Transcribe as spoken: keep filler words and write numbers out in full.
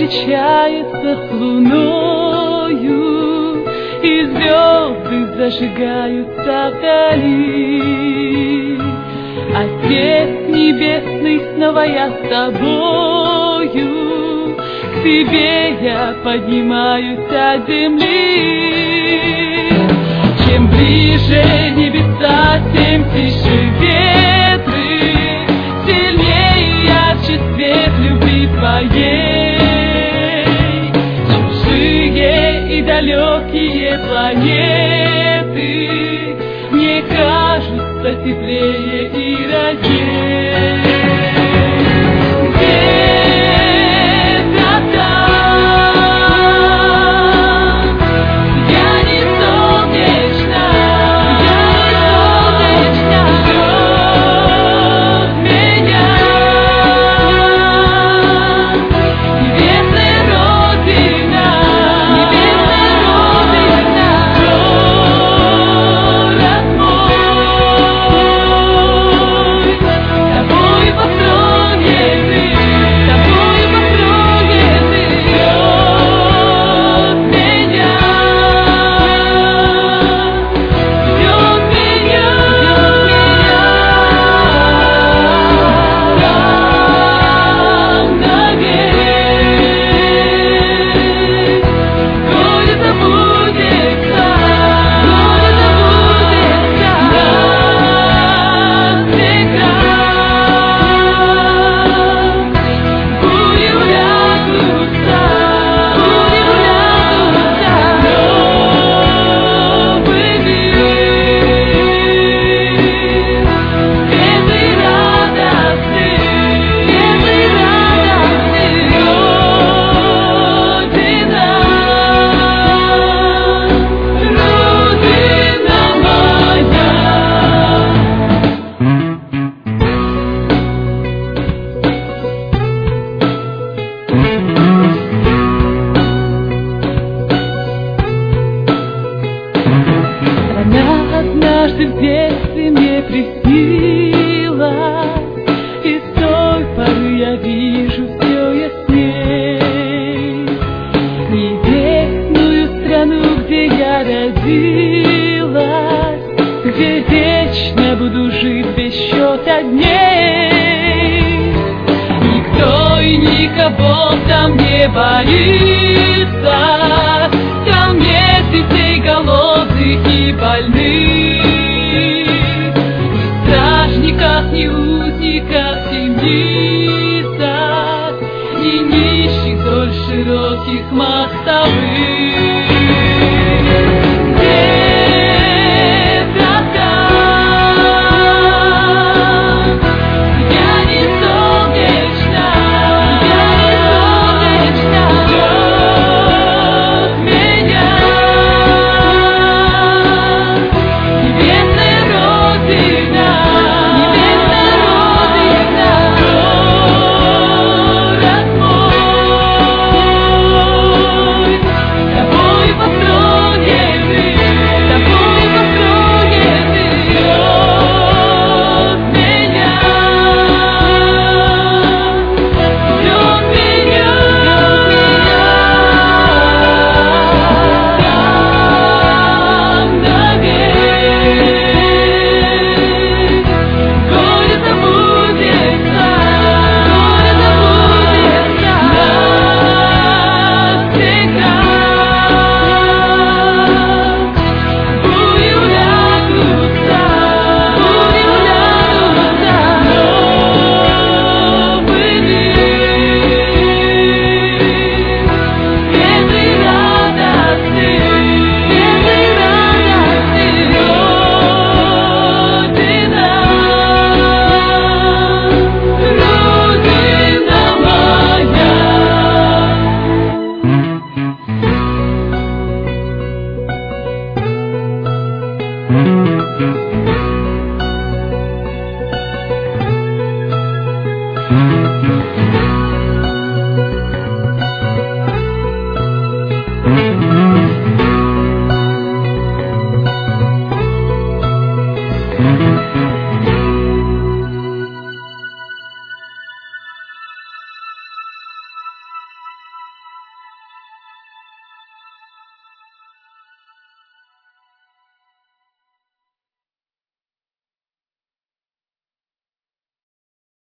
встречается с луною, и звезды зажигаются вдали. Отец Небесный, снова я с тобою, к тебе я поднимаюсь от земли. Чем ближе небеса, тем тише ветры, сильнее и ярче свет любви твоей. Чужие и далекие планеты мне кажутся теплее и роднее. Однажды в детстве мне приснилось, и с той поры я вижу все ясней. Небесную страну, где я родилась, где вечно буду жить без счета дней. Никто и никого там не боится, там нет детей голодных и больных. Ни узников темницах, ни нищих вдоль широких мостовых. Thank you.